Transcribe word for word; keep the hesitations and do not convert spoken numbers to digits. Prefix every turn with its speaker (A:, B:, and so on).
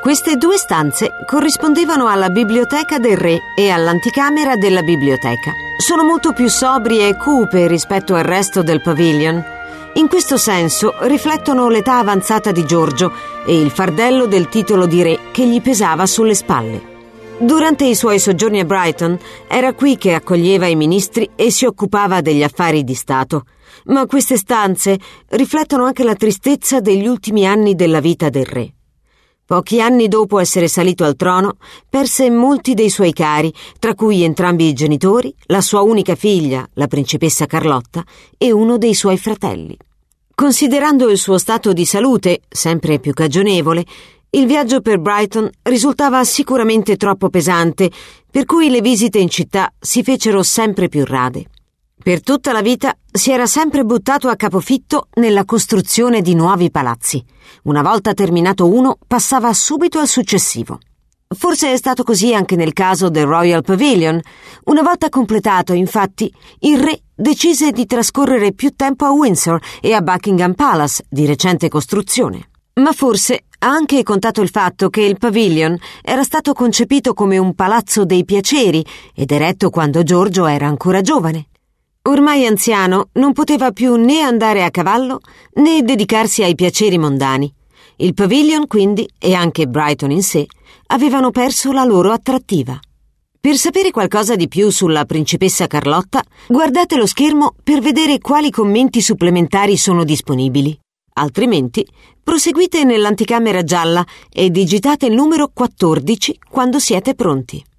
A: Queste due stanze corrispondevano alla biblioteca del re e all'anticamera della biblioteca. Sono molto più sobrie e cupe rispetto al resto del pavilion. In questo senso riflettono l'età avanzata di Giorgio e il fardello del titolo di re che gli pesava sulle spalle. Durante i suoi soggiorni a Brighton era qui che accoglieva i ministri e si occupava degli affari di Stato. Ma queste stanze riflettono anche la tristezza degli ultimi anni della vita del re. Pochi anni dopo essere salito al trono, perse molti dei suoi cari, tra cui entrambi i genitori, la sua unica figlia, la principessa Carlotta, e uno dei suoi fratelli. Considerando il suo stato di salute, sempre più cagionevole, il viaggio per Brighton risultava sicuramente troppo pesante, per cui le visite in città si fecero sempre più rade. Per tutta la vita si era sempre buttato a capofitto nella costruzione di nuovi palazzi. Una volta terminato uno, passava subito al successivo. Forse è stato così anche nel caso del Royal Pavilion. Una volta completato, infatti, il re decise di trascorrere più tempo a Windsor e a Buckingham Palace, di recente costruzione. Ma forse ha anche contato il fatto che il Pavilion era stato concepito come un palazzo dei piaceri ed eretto quando Giorgio era ancora giovane. Ormai anziano, non poteva più né andare a cavallo né dedicarsi ai piaceri mondani. Il Pavilion, quindi, e anche Brighton in sé, avevano perso la loro attrattiva. Per sapere qualcosa di più sulla principessa Carlotta, guardate lo schermo per vedere quali commenti supplementari sono disponibili. Altrimenti, proseguite nell'anticamera gialla e digitate il numero quattordici quando siete pronti.